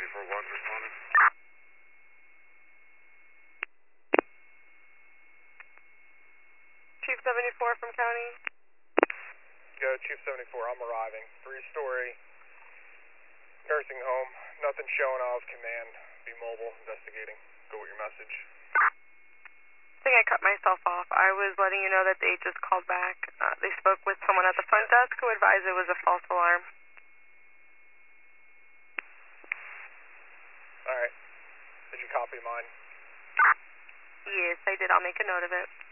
241 responding. Chief 74 from County. Go, Chief 74, I'm arriving. 3-story nursing home. Nothing showing off. Command. Be mobile. Investigating. Go with your message. I think I cut myself off. I was letting you know that they just called back. They spoke with someone at the front desk who advised it was a false alarm. Alright. Did you copy mine? Yes, I did. I'll make a note of it.